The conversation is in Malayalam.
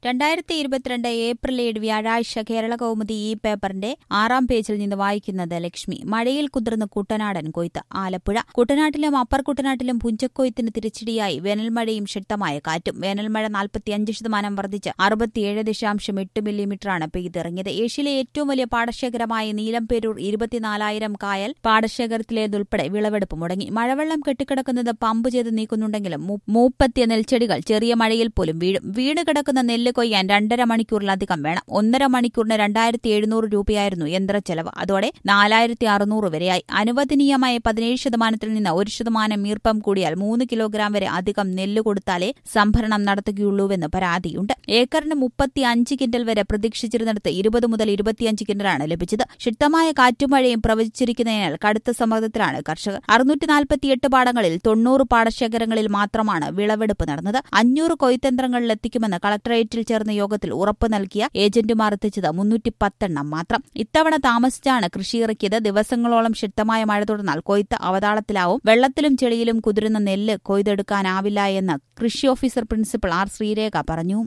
2022 ഏപ്രിൽ 7 വ്യാഴാഴ്ച കേരള കൗമുദി ഈ പേപ്പറിന്റെ 6-ാം പേജിൽ നിന്ന് വായിക്കുന്നത് ലക്ഷ്മി. മഴയിൽ കുതിർന്ന് കുട്ടനാടൻ കൊയ്ത്ത്. ആലപ്പുഴ. കുട്ടനാട്ടിലും അപ്പർ കുട്ടനാട്ടിലും പുഞ്ചക്കൊയ്ത്തിന് തിരിച്ചടിയായി വേനൽമഴയും ശക്തമായ കാറ്റും. വേനൽമഴ 45% വർദ്ധിച്ച് 67.8 മില്ലിമീറ്ററാണ് പെയ്തിറങ്ങിയത്. ഏഷ്യയിലെ ഏറ്റവും വലിയ പാടശേഖരമായ നീലംപേരൂർ 24,000 കായൽ പാടശേഖരത്തിലേതുൾപ്പെടെ വിളവെടുപ്പ് മുടങ്ങി. മഴവെള്ളം കെട്ടിക്കിടക്കുന്നത് പമ്പ് ചെയ്ത് നീക്കുന്നുണ്ടെങ്കിലും മൂപ്പത്തിയ നെൽച്ചെടികൾ ചെറിയ മഴയിൽ പോലും വീഴും. വീണ് കിടക്കുന്ന നെല്ല് കൊയ്യാൻ 2.5 മണിക്കൂറിലധികം വേണം. 1.5 മണിക്കൂറിന് 2,700 രൂപയായിരുന്നു യന്ത്രച്ചെലവ്. അതോടെ 4,600 വരെയായി. അനുവദനീയമായ 17% നിന്ന് 1% ഈർപ്പം കൂടിയാൽ 3 കിലോഗ്രാം വരെ അധികം നെല്ല് കൊടുത്താലേ സംഭരണം നടത്തുകയുള്ളൂവെന്ന് പരാതിയുണ്ട്. ഏക്കറിന് 35 കിൻഡൽ വരെ പ്രതീക്ഷിച്ചിരുന്നിടത്ത് 20 മുതൽ 25 കിൻഡലാണ് ലഭിച്ചത്. ശക്തമായ കാറ്റും മഴയും പ്രവചിച്ചിരിക്കുന്നതിനാൽ കടുത്ത സമ്മർദ്ദത്തിലാണ് കർഷകർ. 648 പാടങ്ങളിൽ 90 പാടശേഖരങ്ങളിൽ മാത്രമാണ് വിളവെടുപ്പ് നടന്നത്. 500 കൊയ്ത്തന്ത്രങ്ങളിലെത്തിക്കുമെന്ന് കളക്ടറേറ്റിൽ ചേർന്ന യോഗത്തിൽ ഉറപ്പ് നൽകിയ ഏജന്റുമാർ എത്തിച്ചത് 310 എണ്ണം മാത്രം. ഇത്തവണ താമസിച്ചാണ് കൃഷിയിറക്കിയത്. ദിവസങ്ങളോളം ശക്തമായ മഴ തുടർന്നാൽ കൊയ്ത്ത് അവതാളത്തിലാവും. വെള്ളത്തിലും ചെളിയിലും കുതിരുന്ന നെല്ല് കൊയ്തെടുക്കാനാവില്ല എന്ന് കൃഷി ഓഫീസർ പ്രിൻസിപ്പൽ ആർ ശ്രീരേഖ പറഞ്ഞു.